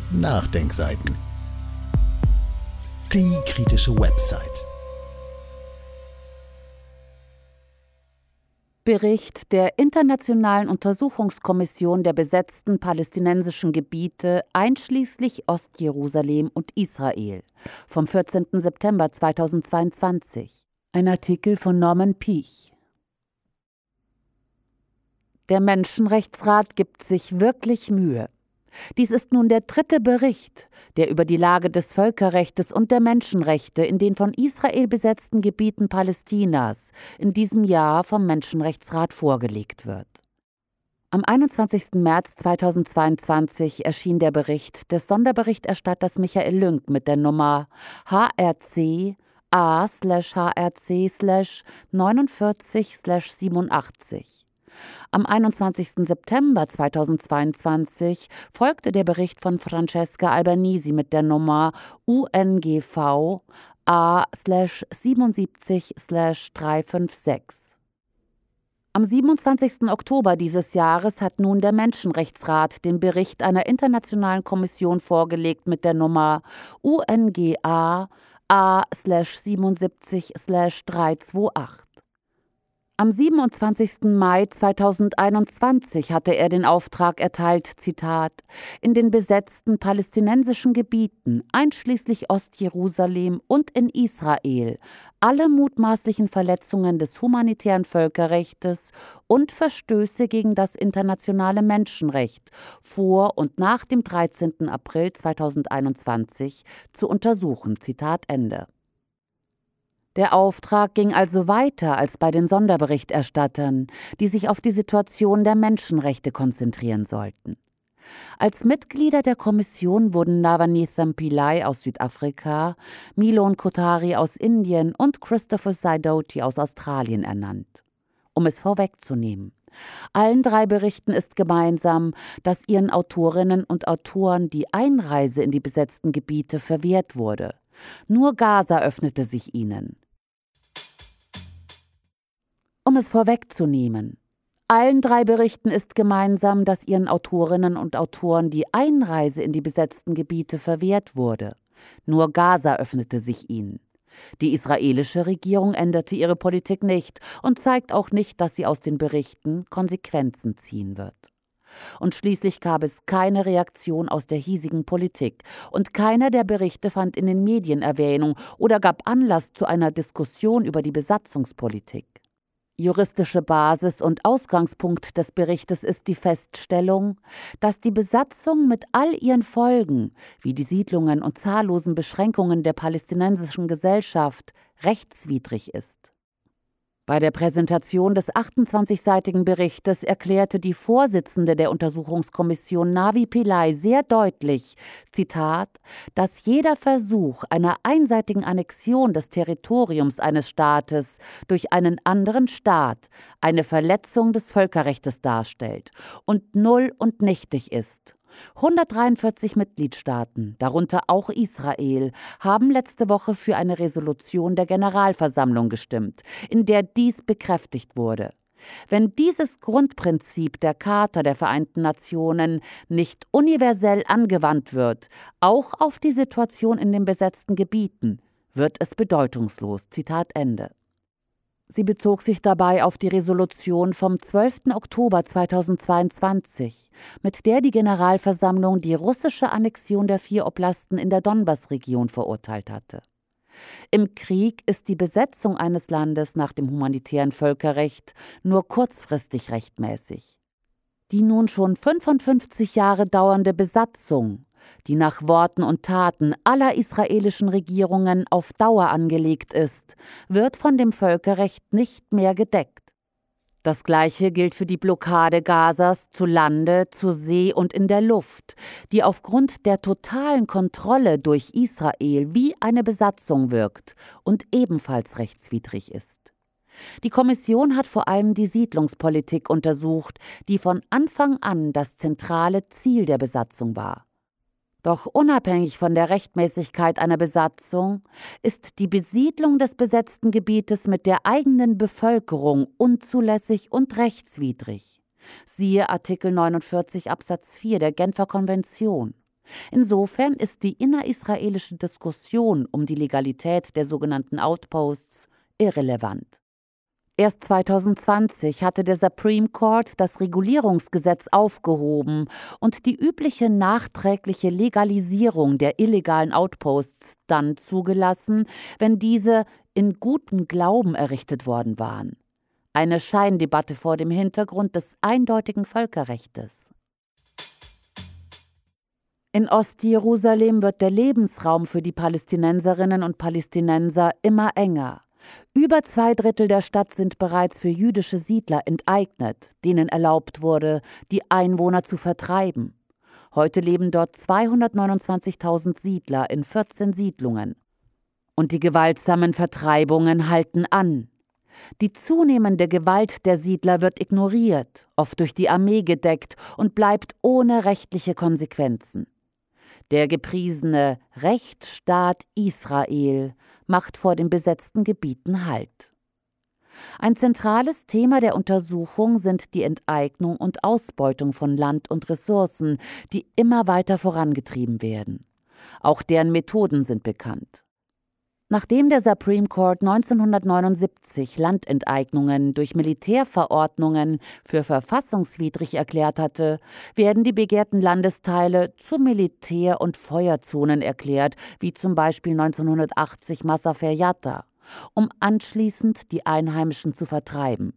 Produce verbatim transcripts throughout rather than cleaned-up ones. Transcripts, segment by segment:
Nachdenkseiten. Die kritische Website. Bericht der Internationalen Untersuchungskommission der besetzten palästinensischen Gebiete einschließlich Ostjerusalem und Israel vom vierzehnten September zweitausendzweiundzwanzig. Ein Artikel von Norman Piech. Der Menschenrechtsrat gibt sich wirklich Mühe. Dies ist nun der dritte Bericht, der über die Lage des Völkerrechts und der Menschenrechte in den von Israel besetzten Gebieten Palästinas in diesem Jahr vom Menschenrechtsrat vorgelegt wird. Am einundzwanzigsten März zweitausendzweiundzwanzig erschien der Bericht des Sonderberichterstatters Michael Lynk mit der Nummer H R C A H R C neunundvierzig siebenundachtzig. Am einundzwanzigsten September zweitausendzweiundzwanzig folgte der Bericht von Francesca Albanese mit der Nummer U N G V A siebenundsiebzig dreihundertsechsundfünfzig. Am siebenundzwanzigsten Oktober dieses Jahres hat nun der Menschenrechtsrat den Bericht einer internationalen Kommission vorgelegt mit der Nummer U N G A A siebenundsiebzig dreihundertachtundzwanzig. Am siebenundzwanzigsten Mai zweitausendeinundzwanzig hatte er den Auftrag erteilt, Zitat, in den besetzten palästinensischen Gebieten, einschließlich Ostjerusalem und in Israel, alle mutmaßlichen Verletzungen des humanitären Völkerrechtes und Verstöße gegen das internationale Menschenrecht vor und nach dem dreizehnten April zweitausendeinundzwanzig zu untersuchen. Zitat Ende. Der Auftrag ging also weiter als bei den Sonderberichterstattern, die sich auf die Situation der Menschenrechte konzentrieren sollten. Als Mitglieder der Kommission wurden Navanithan Pillai aus Südafrika, Milon Kothari aus Indien und Christopher Sidoti aus Australien ernannt. Um es vorwegzunehmen: Allen drei Berichten ist gemeinsam, dass ihren Autorinnen und Autoren die Einreise in die besetzten Gebiete verwehrt wurde. Nur Gaza öffnete sich ihnen. Um es vorwegzunehmen: Allen drei Berichten ist gemeinsam, dass ihren Autorinnen und Autoren die Einreise in die besetzten Gebiete verwehrt wurde. Nur Gaza öffnete sich ihnen. Die israelische Regierung änderte ihre Politik nicht und zeigt auch nicht, dass sie aus den Berichten Konsequenzen ziehen wird. Und schließlich gab es keine Reaktion aus der hiesigen Politik und keiner der Berichte fand in den Medien Erwähnung oder gab Anlass zu einer Diskussion über die Besatzungspolitik. Juristische Basis und Ausgangspunkt des Berichtes ist die Feststellung, dass die Besatzung mit all ihren Folgen, wie die Siedlungen und zahllosen Beschränkungen der palästinensischen Gesellschaft, rechtswidrig ist. Bei der Präsentation des achtundzwanzigseitigen Berichtes erklärte die Vorsitzende der Untersuchungskommission Navi Pillai sehr deutlich, Zitat, dass jeder Versuch einer einseitigen Annexion des Territoriums eines Staates durch einen anderen Staat eine Verletzung des Völkerrechts darstellt und null und nichtig ist. hundertdreiundvierzig Mitgliedstaaten, darunter auch Israel, haben letzte Woche für eine Resolution der Generalversammlung gestimmt, in der dies bekräftigt wurde. Wenn dieses Grundprinzip der Charta der Vereinten Nationen nicht universell angewandt wird, auch auf die Situation in den besetzten Gebieten, wird es bedeutungslos. Zitat Ende. Sie bezog sich dabei auf die Resolution vom zwölften Oktober zweitausendzweiundzwanzig, mit der die Generalversammlung die russische Annexion der vier Oblasten in der Donbass-Region verurteilt hatte. Im Krieg ist die Besetzung eines Landes nach dem humanitären Völkerrecht nur kurzfristig rechtmäßig. Die nun schon fünfundfünfzig Jahre dauernde Besatzung, die nach Worten und Taten aller israelischen Regierungen auf Dauer angelegt ist, wird von dem Völkerrecht nicht mehr gedeckt. Das Gleiche gilt für die Blockade Gazas zu Lande, zu See und in der Luft, die aufgrund der totalen Kontrolle durch Israel wie eine Besatzung wirkt und ebenfalls rechtswidrig ist. Die Kommission hat vor allem die Siedlungspolitik untersucht, die von Anfang an das zentrale Ziel der Besatzung war. Doch unabhängig von der Rechtmäßigkeit einer Besatzung ist die Besiedlung des besetzten Gebietes mit der eigenen Bevölkerung unzulässig und rechtswidrig. Siehe Artikel neunundvierzig Absatz vier der Genfer Konvention. Insofern ist die innerisraelische Diskussion um die Legalität der sogenannten Outposts irrelevant. Erst zweitausendzwanzig hatte der Supreme Court das Regulierungsgesetz aufgehoben und die übliche nachträgliche Legalisierung der illegalen Outposts dann zugelassen, wenn diese in gutem Glauben errichtet worden waren. Eine Scheindebatte vor dem Hintergrund des eindeutigen Völkerrechtes. In Ostjerusalem wird der Lebensraum für die Palästinenserinnen und Palästinenser immer enger. Über zwei Drittel der Stadt sind bereits für jüdische Siedler enteignet, denen erlaubt wurde, die Einwohner zu vertreiben. Heute leben dort zweihundertneunundzwanzigtausend Siedler in vierzehn Siedlungen. Und die gewaltsamen Vertreibungen halten an. Die zunehmende Gewalt der Siedler wird ignoriert, oft durch die Armee gedeckt und bleibt ohne rechtliche Konsequenzen. Der gepriesene Rechtsstaat Israel macht vor den besetzten Gebieten Halt. Ein zentrales Thema der Untersuchung sind die Enteignung und Ausbeutung von Land und Ressourcen, die immer weiter vorangetrieben werden. Auch deren Methoden sind bekannt. Nachdem der Supreme Court neunzehnhundertneunundsiebzig Landenteignungen durch Militärverordnungen für verfassungswidrig erklärt hatte, werden die begehrten Landesteile zu Militär- und Feuerzonen erklärt, wie zum Beispiel neunzehnhundertachtzig Masafer Yatta, um anschließend die Einheimischen zu vertreiben.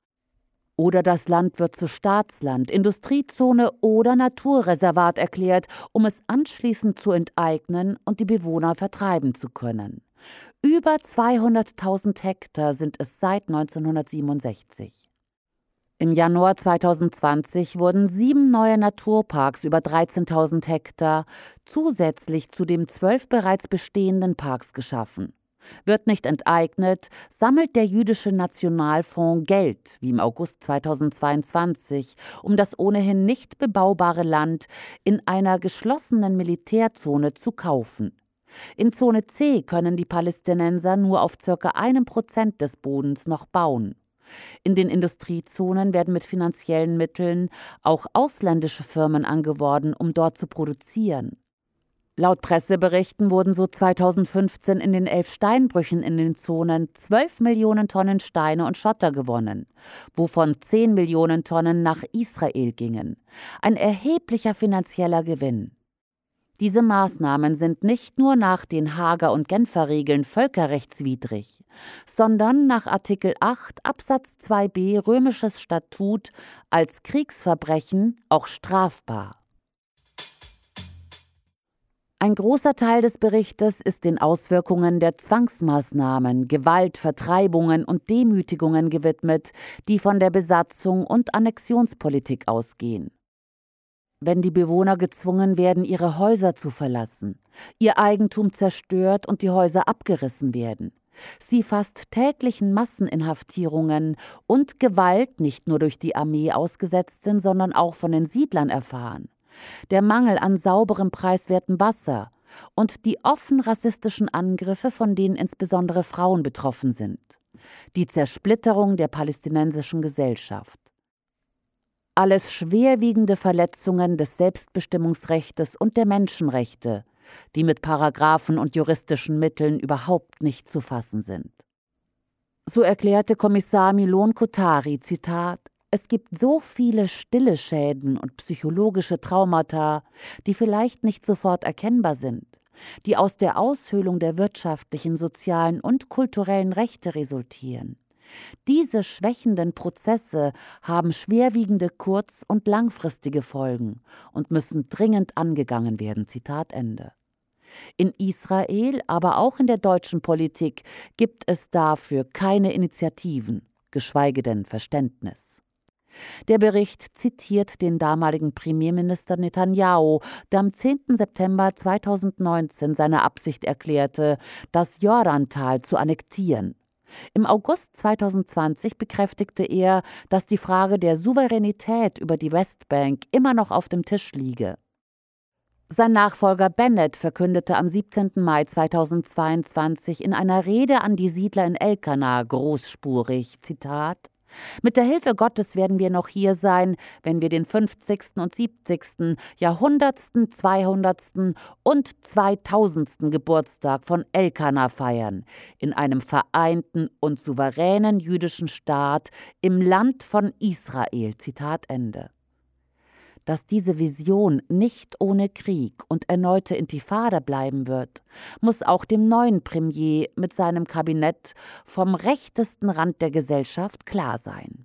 Oder das Land wird zu Staatsland, Industriezone oder Naturreservat erklärt, um es anschließend zu enteignen und die Bewohner vertreiben zu können. Über zweihunderttausend Hektar sind es seit neunzehnhundertsiebenundsechzig. Im Januar zweitausendzwanzig wurden sieben neue Naturparks über dreizehntausend Hektar zusätzlich zu den zwölf bereits bestehenden Parks geschaffen. Wird nicht enteignet, sammelt der Jüdische Nationalfonds Geld, wie im August zweitausendzweiundzwanzig, um das ohnehin nicht bebaubare Land in einer geschlossenen Militärzone zu kaufen. In Zone C können die Palästinenser nur auf ca. einem Prozent des Bodens noch bauen. In den Industriezonen werden mit finanziellen Mitteln auch ausländische Firmen angeworben, um dort zu produzieren. Laut Presseberichten wurden so zweitausendfünfzehn in den elf Steinbrüchen in den Zonen zwölf Millionen Tonnen Steine und Schotter gewonnen, wovon zehn Millionen Tonnen nach Israel gingen. Ein erheblicher finanzieller Gewinn. Diese Maßnahmen sind nicht nur nach den Haager- und Genfer Regeln völkerrechtswidrig, sondern nach Artikel acht Absatz zwei b Römisches Statut als Kriegsverbrechen auch strafbar. Ein großer Teil des Berichtes ist den Auswirkungen der Zwangsmaßnahmen, Gewalt, Vertreibungen und Demütigungen gewidmet, die von der Besatzung und Annexionspolitik ausgehen. Wenn die Bewohner gezwungen werden, ihre Häuser zu verlassen, ihr Eigentum zerstört und die Häuser abgerissen werden, sie fast täglichen Masseninhaftierungen und Gewalt nicht nur durch die Armee ausgesetzt sind, sondern auch von den Siedlern erfahren, der Mangel an sauberem, preiswertem Wasser und die offen rassistischen Angriffe, von denen insbesondere Frauen betroffen sind, die Zersplitterung der palästinensischen Gesellschaft. Alles schwerwiegende Verletzungen des Selbstbestimmungsrechtes und der Menschenrechte, die mit Paragraphen und juristischen Mitteln überhaupt nicht zu fassen sind. So erklärte Kommissar Milon Kotari, Zitat, es gibt so viele stille Schäden und psychologische Traumata, die vielleicht nicht sofort erkennbar sind, die aus der Aushöhlung der wirtschaftlichen, sozialen und kulturellen Rechte resultieren. Diese schwächenden Prozesse haben schwerwiegende kurz- und langfristige Folgen und müssen dringend angegangen werden. Zitat Ende. In Israel, aber auch in der deutschen Politik gibt es dafür keine Initiativen, geschweige denn Verständnis. Der Bericht zitiert den damaligen Premierminister Netanyahu, der am zehnten September zweitausendneunzehn seine Absicht erklärte, das Jordantal zu annektieren. Im August zweitausendzwanzig bekräftigte er, dass die Frage der Souveränität über die Westbank immer noch auf dem Tisch liege. Sein Nachfolger Bennett verkündete am siebzehnten Mai zweitausendzweiundzwanzig in einer Rede an die Siedler in Elkanah großspurig, Zitat, Mit der Hilfe Gottes werden wir noch hier sein, wenn wir den fünfzigsten und siebzigsten, jahrhundertsten, zweihundertsten und zweitausendsten Geburtstag von Elkanah feiern, in einem vereinten und souveränen jüdischen Staat im Land von Israel. Zitat Ende. Dass diese Vision nicht ohne Krieg und erneute Intifada bleiben wird, muss auch dem neuen Premier mit seinem Kabinett vom rechtesten Rand der Gesellschaft klar sein.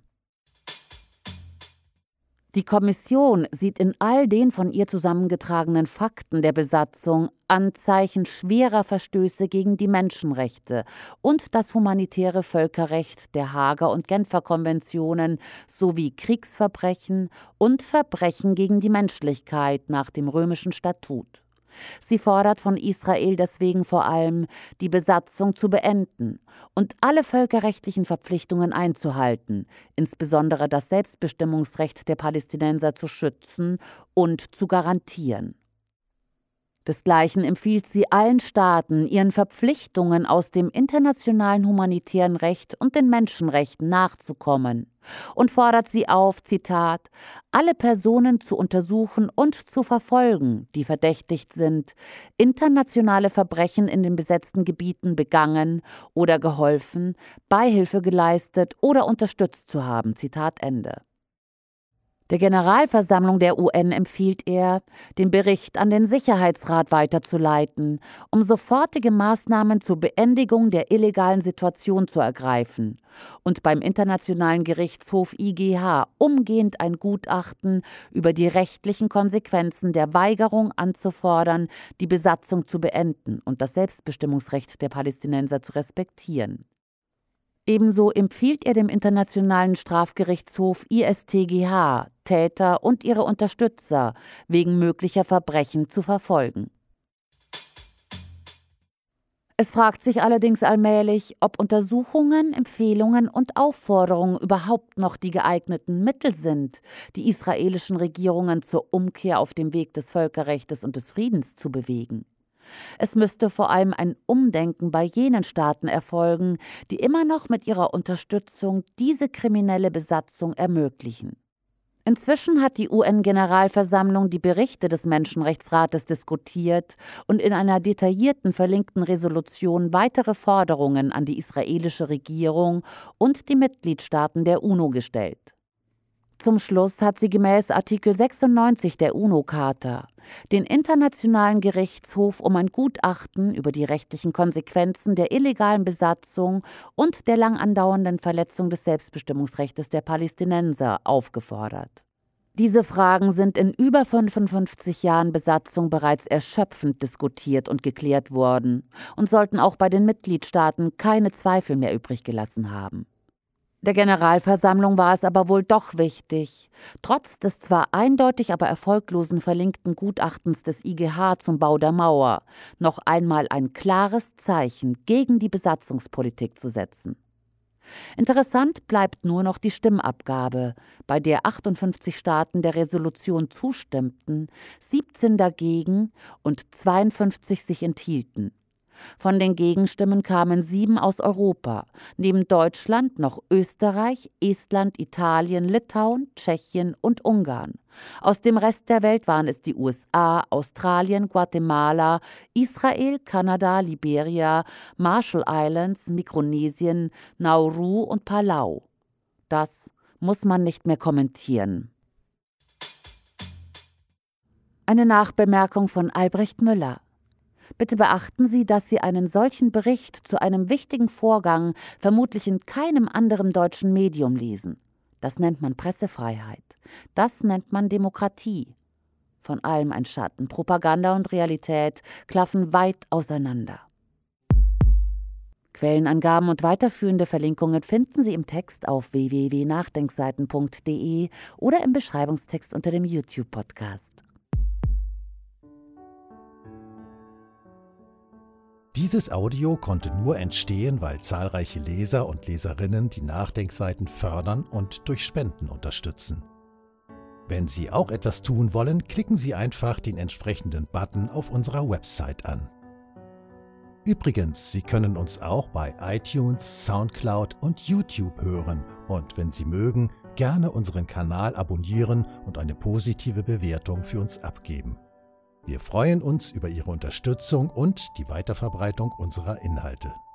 Die Kommission sieht in all den von ihr zusammengetragenen Fakten der Besatzung Anzeichen schwerer Verstöße gegen die Menschenrechte und das humanitäre Völkerrecht der Haager und Genfer Konventionen sowie Kriegsverbrechen und Verbrechen gegen die Menschlichkeit nach dem römischen Statut. Sie fordert von Israel deswegen vor allem, die Besatzung zu beenden und alle völkerrechtlichen Verpflichtungen einzuhalten, insbesondere das Selbstbestimmungsrecht der Palästinenser zu schützen und zu garantieren. Desgleichen empfiehlt sie allen Staaten, ihren Verpflichtungen aus dem internationalen humanitären Recht und den Menschenrechten nachzukommen und fordert sie auf, Zitat, alle Personen zu untersuchen und zu verfolgen, die verdächtigt sind, internationale Verbrechen in den besetzten Gebieten begangen oder geholfen, Beihilfe geleistet oder unterstützt zu haben. Zitat Ende. Der Generalversammlung der U N empfiehlt er, den Bericht an den Sicherheitsrat weiterzuleiten, um sofortige Maßnahmen zur Beendigung der illegalen Situation zu ergreifen und beim Internationalen Gerichtshof I G H umgehend ein Gutachten über die rechtlichen Konsequenzen der Weigerung anzufordern, die Besatzung zu beenden und das Selbstbestimmungsrecht der Palästinenser zu respektieren. Ebenso empfiehlt er dem Internationalen Strafgerichtshof I S T G H, Täter und ihre Unterstützer wegen möglicher Verbrechen zu verfolgen. Es fragt sich allerdings allmählich, ob Untersuchungen, Empfehlungen und Aufforderungen überhaupt noch die geeigneten Mittel sind, die israelischen Regierungen zur Umkehr auf dem Weg des Völkerrechts und des Friedens zu bewegen. Es müsste vor allem ein Umdenken bei jenen Staaten erfolgen, die immer noch mit ihrer Unterstützung diese kriminelle Besatzung ermöglichen. Inzwischen hat die U N-Generalversammlung die Berichte des Menschenrechtsrates diskutiert und in einer detaillierten verlinkten Resolution weitere Forderungen an die israelische Regierung und die Mitgliedstaaten der UNO gestellt. Zum Schluss hat sie gemäß Artikel sechsundneunzig der UNO-Charta den Internationalen Gerichtshof um ein Gutachten über die rechtlichen Konsequenzen der illegalen Besatzung und der lang andauernden Verletzung des Selbstbestimmungsrechts der Palästinenser aufgefordert. Diese Fragen sind in über fünfundfünfzig Jahren Besatzung bereits erschöpfend diskutiert und geklärt worden und sollten auch bei den Mitgliedstaaten keine Zweifel mehr übrig gelassen haben. Der Generalversammlung war es aber wohl doch wichtig, trotz des zwar eindeutig, aber erfolglosen verlinkten Gutachtens des I G H zum Bau der Mauer, noch einmal ein klares Zeichen gegen die Besatzungspolitik zu setzen. Interessant bleibt nur noch die Stimmabgabe, bei der achtundfünfzig Staaten der Resolution zustimmten, siebzehn dagegen und zweiundfünfzig sich enthielten. Von den Gegenstimmen kamen sieben aus Europa, neben Deutschland noch Österreich, Estland, Italien, Litauen, Tschechien und Ungarn. Aus dem Rest der Welt waren es die U S A, Australien, Guatemala, Israel, Kanada, Liberia, Marshall Islands, Mikronesien, Nauru und Palau. Das muss man nicht mehr kommentieren. Eine Nachbemerkung von Albrecht Müller. Bitte beachten Sie, dass Sie einen solchen Bericht zu einem wichtigen Vorgang vermutlich in keinem anderen deutschen Medium lesen. Das nennt man Pressefreiheit. Das nennt man Demokratie. Von allem ein Schatten. Propaganda und Realität klaffen weit auseinander. Quellenangaben und weiterführende Verlinkungen finden Sie im Text auf w w w punkt nachdenkseiten punkt d e oder im Beschreibungstext unter dem YouTube-Podcast. Dieses Audio konnte nur entstehen, weil zahlreiche Leser und Leserinnen die Nachdenkseiten fördern und durch Spenden unterstützen. Wenn Sie auch etwas tun wollen, klicken Sie einfach den entsprechenden Button auf unserer Website an. Übrigens, Sie können uns auch bei iTunes, Soundcloud und YouTube hören und wenn Sie mögen, gerne unseren Kanal abonnieren und eine positive Bewertung für uns abgeben. Wir freuen uns über Ihre Unterstützung und die Weiterverbreitung unserer Inhalte.